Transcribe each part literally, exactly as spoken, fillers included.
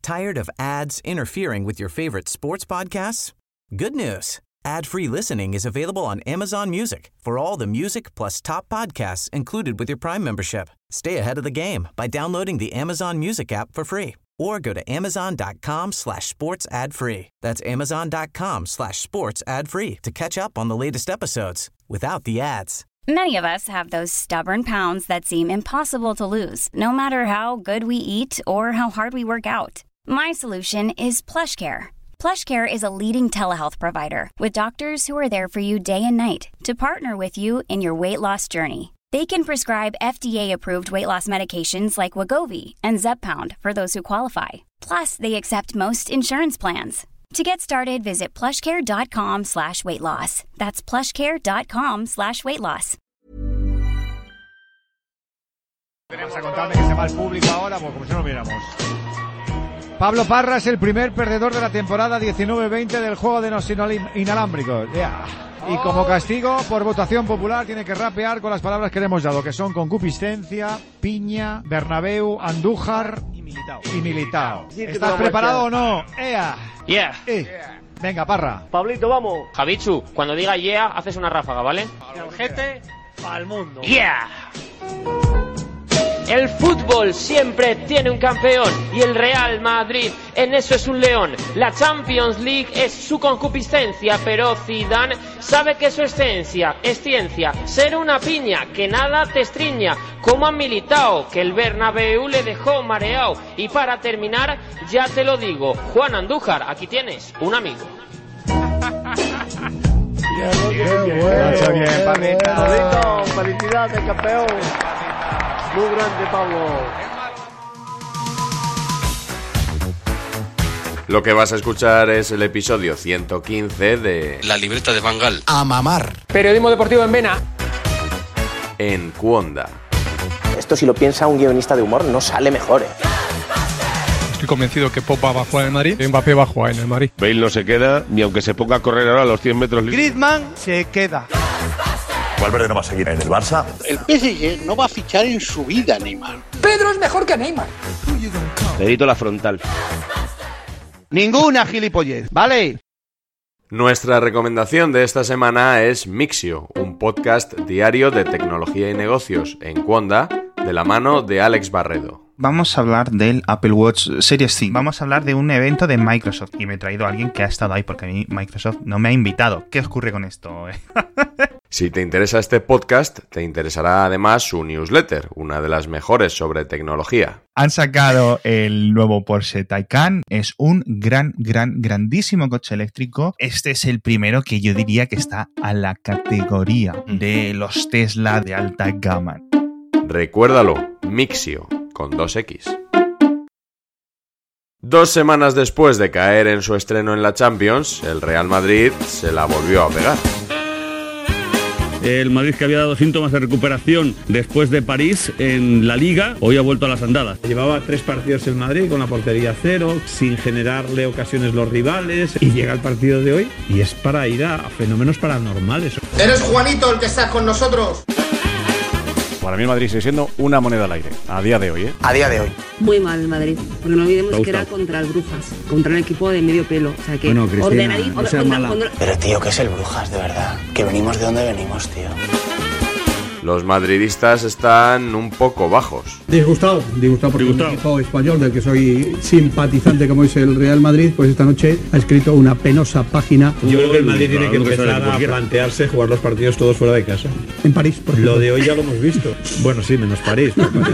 Tired of ads interfering with your favorite sports podcasts? Good news. Ad-free listening is available on Amazon Music for all the music plus top podcasts included with your Prime membership. Stay ahead of the game by downloading the Amazon Music app for free or go to amazon.com slash sports ad free. That's amazon.com slash sports ad free to catch up on the latest episodes without the ads. Many of us have those stubborn pounds that seem impossible to lose, no matter how good we eat or how hard we work out. My solution is PlushCare. PlushCare is a leading telehealth provider with doctors who are there for you day and night to partner with you in your weight loss journey. They can prescribe F D A-approved weight loss medications like Wegovy and Zepbound for those who qualify. Plus, they accept most insurance plans. To get started, visit plushcare.com slash weight loss. That's plushcare.com slash weight loss. Vamos a contarme que se va el público ahora, pues como si no lo viéramos. Pablo Parra es el primer perdedor de la temporada diecinueve veinte del juego de los inalámbricos. Yeah. Y como castigo, por votación popular, tiene que rapear con las palabras que le hemos dado, que son concupiscencia, piña, Bernabéu, Andújar y Militao. Y Militao. ¿Estás preparado o no? ¡Ea! Yeah. Eh. Venga, Parra. Pablito, vamos. Javichu, cuando diga yeah, haces una ráfaga, ¿vale? El Gete al mundo. Yeah. El fútbol siempre tiene un campeón y el Real Madrid en eso es un león. La Champions League es su concupiscencia, pero Zidane sabe que su esencia es ciencia. Ser una piña que nada te estriña, como a Militao, que el Bernabéu le dejó mareado. Y para terminar, ya te lo digo, Juan Andújar, aquí tienes un amigo. Qué bueno. Bien, Pablito. Pablito, felicidades, campeón. Muy grande, Pablo. Lo que vas a escuchar es el episodio ciento quince de La libreta de Van Gaal. A mamar. Periodismo deportivo en Vena. En Cuonda. Esto, si lo piensa un guionista de humor, no sale mejor, ¿eh? Estoy convencido que Pogba va a jugar en el Madrid, Mbappé va a jugar en el Madrid. Bale no se queda, ni aunque se ponga a correr ahora a los cien metros libres. Griezmann se queda. Valverde no va a seguir en el Barça. El P S G no va a fichar en su vida a Neymar. Pedro es mejor que Neymar. Dedito la frontal. Ninguna gilipollez, ¿vale? Nuestra recomendación de esta semana es Mixio, un podcast diario de tecnología y negocios en Cuonda, de la mano de Alex Barredo. Vamos a hablar del Apple Watch Series cinco. Vamos a hablar de un evento de Microsoft. Y me he traído a alguien que ha estado ahí porque a mí Microsoft no me ha invitado. ¿Qué ocurre con esto? Si te interesa este podcast, te interesará además su newsletter, una de las mejores sobre tecnología. Han sacado el nuevo Porsche Taycan. Es un gran, gran, grandísimo coche eléctrico. Este es el primero que yo diría que está a la categoría de los Tesla de alta gama. Recuérdalo, Mixio, con dos equis. Dos semanas después de caer en su estreno en la Champions, el Real Madrid se la volvió a pegar. El Madrid, que había dado síntomas de recuperación después de París en la Liga, hoy ha vuelto a las andadas. Llevaba tres partidos el Madrid con la portería cero, sin generarle ocasiones los rivales, y llega el partido de hoy y es para ir a fenómenos paranormales. ¿Eres Juanito el que estás con nosotros? Para mí el Madrid sigue siendo una moneda al aire, a día de hoy, ¿eh? A día de hoy. Muy mal el Madrid, porque no olvidemos que era contra el Brujas, contra el equipo de medio pelo. O sea que bueno, Cristina, ordenadito, no seas contra, mala. contra... Pero tío, ¿qué es el Brujas, de verdad? Que venimos de donde venimos, tío. Los madridistas están un poco bajos. Disgustado, disgustado porque el equipo español del que soy simpatizante como es el Real Madrid, pues esta noche ha escrito una penosa página. Yo creo que el Madrid tiene que empezar a plantearse jugar los partidos todos fuera de casa. En París, por ejemplo. Lo de hoy ya lo hemos visto. Bueno, sí, menos París.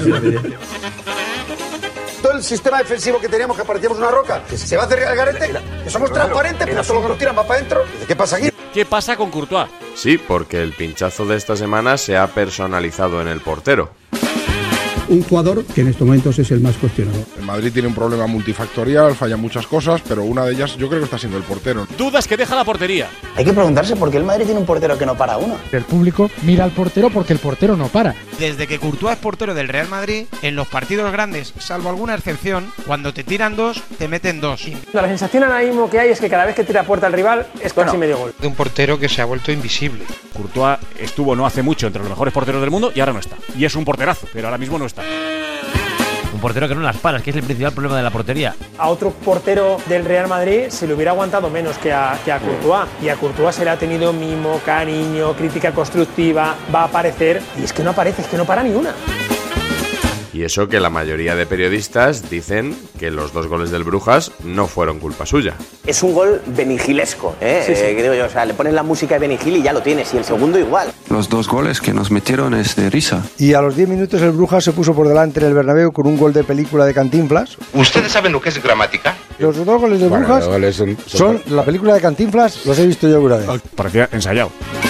Todo el sistema defensivo que teníamos, que parecíamos una roca, que se va a hacer el garete, que somos transparentes, pero todo lo que nos tiran va para adentro. ¿Qué pasa aquí? ¿Qué pasa con Courtois? Sí, porque el pinchazo de esta semana se ha personalizado en el portero. Un jugador que en estos momentos es el más cuestionado. El Madrid tiene un problema multifactorial, falla muchas cosas, pero una de ellas yo creo que está siendo el portero. Dudas que deja la portería. Hay que preguntarse por qué el Madrid tiene un portero que no para uno. El público mira al portero porque el portero no para. Desde que Courtois es portero del Real Madrid, en los partidos grandes, salvo alguna excepción, cuando te tiran dos, te meten dos. La sensación ahora mismo que hay es que cada vez que tira a puerta al rival es casi bueno, medio gol. De un portero que se ha vuelto invisible. Courtois estuvo no hace mucho entre los mejores porteros del mundo y ahora no está. Y es un porterazo, pero ahora mismo no está. Un portero que no las paras, que es el principal problema de la portería. A otro portero del Real Madrid se le hubiera aguantado menos que a, que a Courtois. Y a Courtois se le ha tenido mimo, cariño, crítica constructiva, va a aparecer. Y es que no aparece, es que no para ni una. Y eso que la mayoría de periodistas dicen que los dos goles del Brujas no fueron culpa suya. Es un gol benigilesco, ¿eh? Sí, sí. Eh, que digo yo, o sea, le pones la música de Benny Hill y ya lo tienes, y el segundo igual. Los dos goles que nos metieron es de risa. Y a los diez minutos el Brujas se puso por delante en el Bernabéu con un gol de película de Cantinflas. ¿Ustedes saben lo que es gramática? Los dos goles de Bueno, Brujas los goles son, son, son la película de Cantinflas, los he visto yo alguna vez. Parecía ensayado.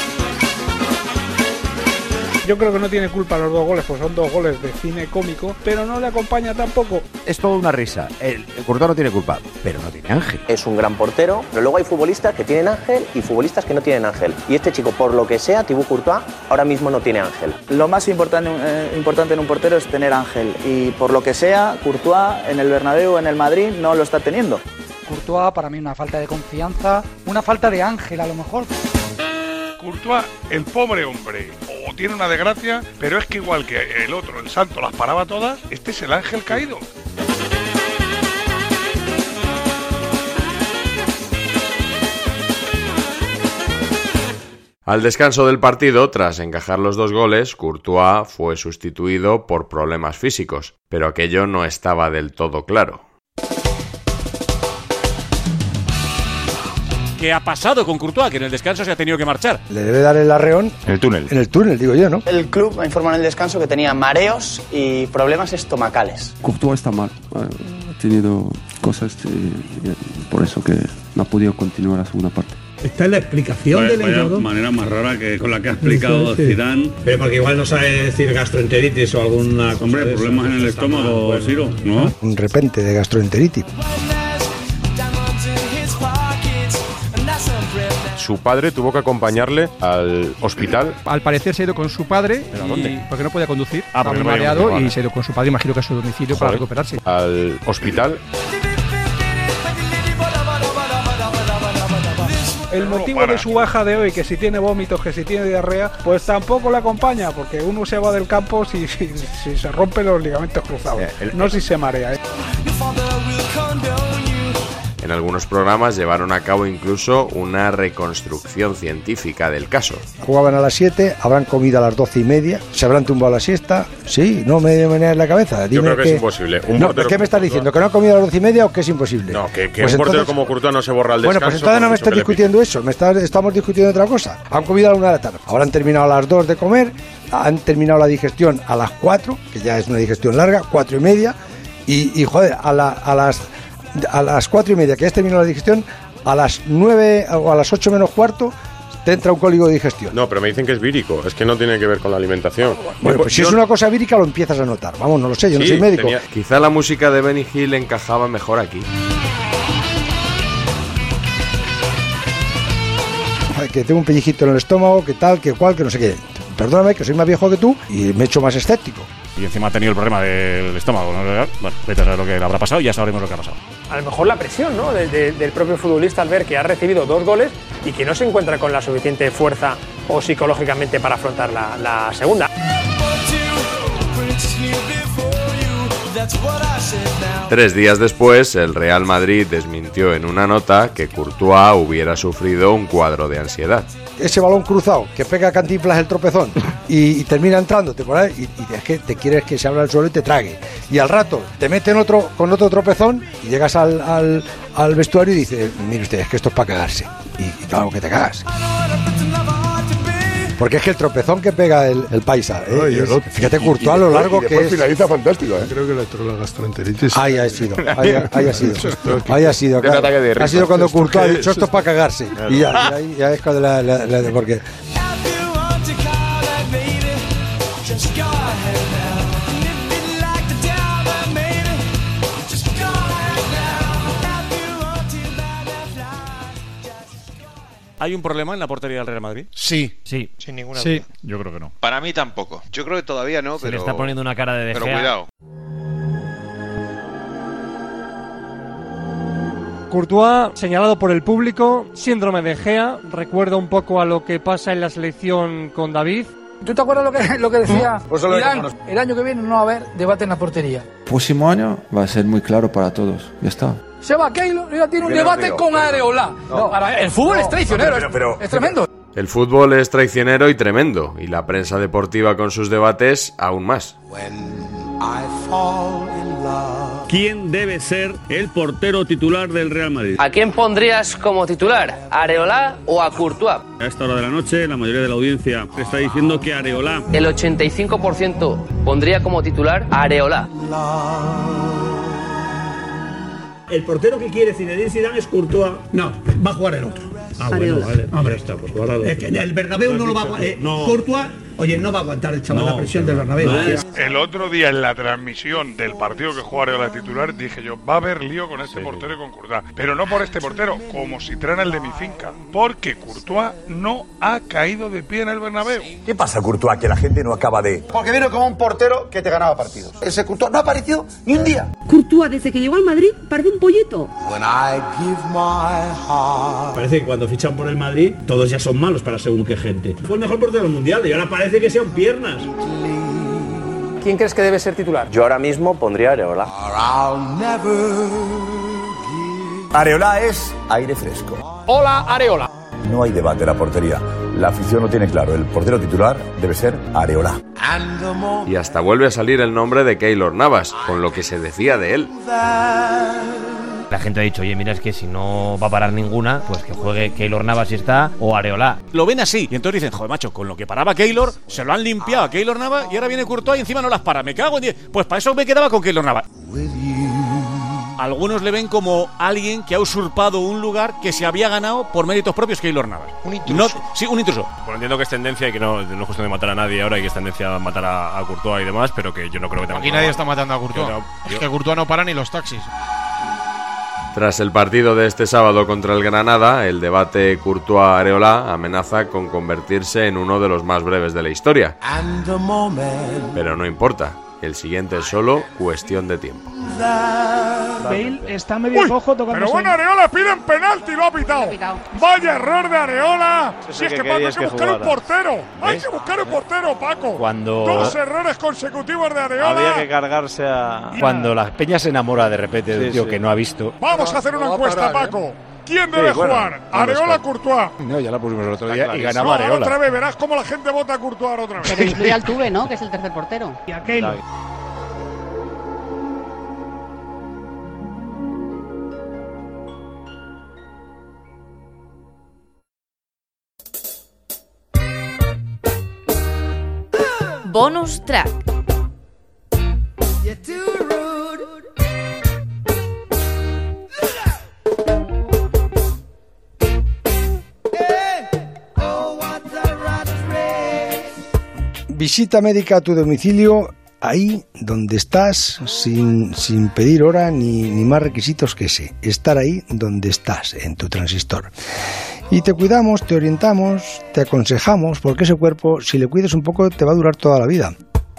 Yo creo que no tiene culpa los dos goles, pues son dos goles de cine cómico, pero no le acompaña tampoco. Es toda una risa. El, el Courtois no tiene culpa, pero no tiene ángel. Es un gran portero, pero luego hay futbolistas que tienen ángel y futbolistas que no tienen ángel. Y este chico, por lo que sea, Thibaut Courtois, ahora mismo no tiene ángel. Lo más importante, eh, importante en un portero es tener ángel. Y por lo que sea, Courtois en el Bernabéu, en el Madrid, no lo está teniendo. Courtois, para mí, una falta de confianza, una falta de ángel a lo mejor. Courtois, el pobre hombre, o tiene una desgracia, pero es que igual que el otro, el santo, las paraba todas, este es el ángel caído. Al descanso del partido, tras encajar los dos goles, Courtois fue sustituido por problemas físicos, pero aquello no estaba del todo claro. ¿Qué ha pasado con Courtois? Que en el descanso se ha tenido que marchar. Le debe dar el arreón en el túnel. En el túnel, digo yo, ¿no? El club informó en el descanso que tenía mareos y problemas estomacales. Courtois está mal. Ha tenido cosas y, y por eso que no ha podido continuar la segunda parte. Está en la explicación Vaya, del vaya entrenador. manera más rara que con la que ha explicado Sí. Zidane. Pero porque igual no sabe decir gastroenteritis o alguna cosa. Hombre, problemas en el estómago, Bueno, Siro, ¿no? Un repente de gastroenteritis. Su padre tuvo que acompañarle al hospital. Al parecer se ha ido con su padre, ¿Pero a y- dónde? porque no podía conducir, Ah, estaba porque muy no podía mareado conducir, y vale. se ha ido con su padre, imagino que a su domicilio para Joder. recuperarse. Al hospital. El motivo de su baja de hoy, que si tiene vómitos, que si tiene diarrea, pues tampoco le acompaña, porque uno se va del campo si, si, si se rompen los ligamentos cruzados, Eh, el- no si se marea. ¿eh? En algunos programas llevaron a cabo incluso una reconstrucción científica del caso. Jugaban a las siete, habrán comido a las doce y media, se habrán tumbado la siesta. Sí, no me meneas la cabeza. Yo Dime creo que, es imposible. Un no, portero ¿qué me estás como diciendo? ¿Que no han comido a las doce y media o que es imposible? No, que, que Pues un portero entonces- como Courtois no se borra al descanso. Bueno, pues entonces no por me mucho estás que le pite. discutiendo eso, me está- estamos discutiendo otra cosa. Han comido a la una de la tarde, habrán terminado a las dos de comer, han terminado la digestión a las cuatro, que ya es una digestión larga, cuatro y media, y, y joder, a, la- a las a las cuatro y media que has terminado la digestión, a las nueve o a las ocho menos cuarto te entra un cólico de digestión. No, pero me dicen que es vírico, es que no tiene que ver con la alimentación. Bueno, pues si Yo- es una cosa vírica lo empiezas a notar. Vamos, no lo sé, yo no Sí, soy médico. tenía- Quizá la música de Benny Hill encajaba mejor aquí. Ay, que tengo un pellizquito en el estómago, que tal, que cual, que no sé qué. Perdóname, que soy más viejo que tú y me he hecho más escéptico. Y encima ha tenido el problema del estómago, ¿no? Bueno, vete a saber lo que le habrá pasado y ya sabremos lo que ha pasado. A lo mejor la presión, ¿no? de- de- del propio futbolista al ver que ha recibido dos goles y que no se encuentra con la suficiente fuerza o psicológicamente para afrontar la, la segunda. Tres días después, el Real Madrid desmintió en una nota que Courtois hubiera sufrido un cuadro de ansiedad. Ese balón cruzado que pega a Cantinflas el tropezón y, y termina entrándote por ahí y, y es que te quieres que se abra el suelo y te trague. Y al rato te meten otro con otro tropezón y llegas al, al, al vestuario y dices, mire usted, es que esto es para cagarse. Y, y claro que te cagas. Porque es que el tropezón que pega el, el paisa, ¿eh? No, y el Es- otro- fíjate y- y Courtois lo después- largo y que después es. finaliza fantástico, ¿eh? Creo que le entró la gastroenteritis. Ahí ha sido, ahí, ahí ha sido, ahí ha sido, De un ataque de ha risa. sido cuando ¿Esto Courtois ha qué dicho es? esto es para cagarse. Claro. Y ya, y ahí ya es cuando la, la, la- porque ¿Hay un problema en la portería del Real Madrid? Sí. Sí. Sin ninguna Sí. duda. Yo creo que no. Para mí tampoco. Yo creo que todavía no, Se pero... le está poniendo una cara de De Pero Gea. cuidado. Courtois, señalado por el público, síndrome de Gea, recuerda un poco a lo que pasa en la selección con David. ¿Tú te acuerdas lo que, lo que decía Pues lo Irán? que El año que viene no va a haber debate en la portería. Próximo año va a ser muy claro para todos. Ya está. Se va Keylor y ya tiene un Pero debate digo, con pero- Areola. no. Para- el fútbol No, es traicionero, no, pero- pero- es, es tremendo. El fútbol es traicionero y tremendo, y la prensa deportiva con sus debates aún más. ¿Quién debe ser el portero titular del Real Madrid? ¿A quién pondrías como titular? ¿A Areola o a Courtois? A esta hora de la noche, la mayoría de la audiencia está diciendo que Areola. El ochenta y cinco por ciento pondría como titular a Areola. El portero que quiere Zinedine Zidane es Courtois. No, va a jugar el otro. Ah, bueno, vale. Hombre, ya está, pues guardado. Es que el Bernabéu no lo va a aguantar. Eh, No. Courtois, oye, no va a aguantar el chaval No, la presión que del va. Bernabéu. No, tío. es- El otro día en la transmisión del partido que jugó Areola titular dije yo, va a haber lío con este portero y con Courtois. Pero no por este portero, como si traen el de mi finca. Porque Courtois no ha caído de pie en el Bernabéu. ¿Qué pasa, Courtois, que la gente no acaba de...? Porque vino como un portero que te ganaba partidos. Ese Courtois no ha aparecido ni un día. Courtois, desde que llegó al Madrid, parece un pollito. Parece que cuando fichan por el Madrid, todos ya son malos para según qué gente. Fue el mejor portero del mundial y ahora parece que sean piernas. ¿Quién crees que debe ser titular? Yo ahora mismo pondría a Areola. Areola es aire fresco. Hola, Areola. No hay debate en la portería. La afición lo tiene claro. El portero titular debe ser Areola. Y hasta vuelve a salir el nombre de Keylor Navas, con lo que se decía de él. La gente ha dicho, oye, mira, es que si no va a parar ninguna, pues que juegue Keylor Navas si está, o Areola. Lo ven así, y entonces dicen, joder, macho, con lo que paraba Keylor, se lo han limpiado a Keylor Navas y ahora viene Courtois y encima no las para. Me cago en diez. Pues para eso me quedaba con Keylor Navas. Algunos le ven como alguien que ha usurpado un lugar que se había ganado por méritos propios Keylor Navas. Un intruso. No, sí, un intruso. Bueno, entiendo que es tendencia y que no, no es cuestión de matar a nadie ahora y que es tendencia a matar a, a Courtois y demás, pero que yo no creo que tenga Aquí que nadie probar. está matando a Courtois. Yo no- Es yo- que Courtois no para ni los taxis. Tras el partido de este sábado contra el Granada, el debate Courtois-Areola amenaza con convertirse en uno de los más breves de la historia. Pero no importa, el siguiente es solo cuestión de tiempo. Bale está medio Uy, cojo tocando. pero bueno, Areola piden penalti y lo ha pitado. Vaya error de Areola. Eso Si sí es que que Paco, hay querías que que buscar un jugara. portero. Hay ¿Ves? que buscar un portero, Paco. Cuando- Dos errores consecutivos de Areola. Había que cargarse a... Cuando la peña se enamora de repente de un Sí, tío sí. que no ha visto. Vamos a hacer una No va a encuesta, parar, ¿eh? Paco. ¿Quién debe Sí, bueno, jugar? no ¿Areola está. o Courtois? No, ya la pusimos el otro Está día y clarísimo. ganaba No, ahora Areola. otra vez, verás cómo la gente vota a Courtois ahora otra vez. Pero incluye al Tuve, ¿no? Que es el tercer portero. Y a Keylor. Bonus track. Visita médica a tu domicilio, ahí donde estás, sin, sin pedir hora ni, ni más requisitos que ese. Estar ahí donde estás, en tu transistor. Y te cuidamos, te orientamos, te aconsejamos, porque ese cuerpo, si le cuidas un poco, te va a durar toda la vida.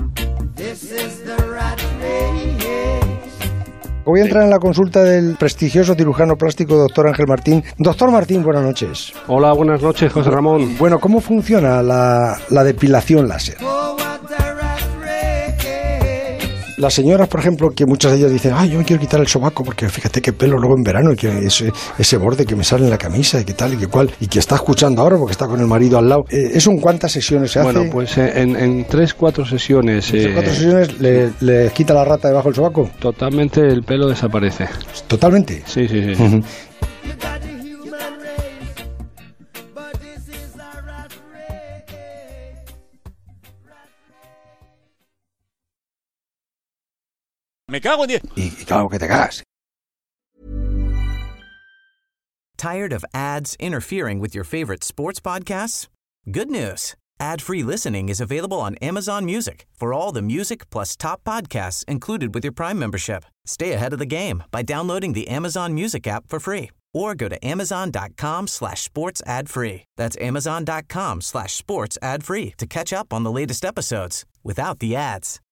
Voy a entrar en la consulta del prestigioso cirujano plástico doctor Ángel Martín. Doctor Martín, buenas noches. Hola, buenas noches, José Ramón. Bueno, ¿cómo funciona la, la depilación láser? Las señoras, por ejemplo, que muchas de ellas dicen, ay, yo me quiero quitar el sobaco porque fíjate qué pelo luego en verano y que ese, ese borde que me sale en la camisa y qué tal y qué cual, y que está escuchando ahora porque está con el marido al lado. Eh, ¿Eso en cuántas sesiones se hace? Bueno, pues eh, en, en tres, cuatro sesiones. ¿En eh, cuatro sesiones le, le quita la rata debajo del sobaco? Totalmente el pelo desaparece. ¿Totalmente? Sí, sí, sí. Ujú. Me cago en diez. Y, y claro que te cagas. Tired of ads interfering with your favorite sports podcasts? Good news. Ad-free listening is available on Amazon Music for all the music plus top podcasts included with your Prime membership. Stay ahead of the game by downloading the Amazon Music app for free or go to amazon.com slash sports ad free. That's amazon.com slash sports ad free to catch up on the latest episodes without the ads.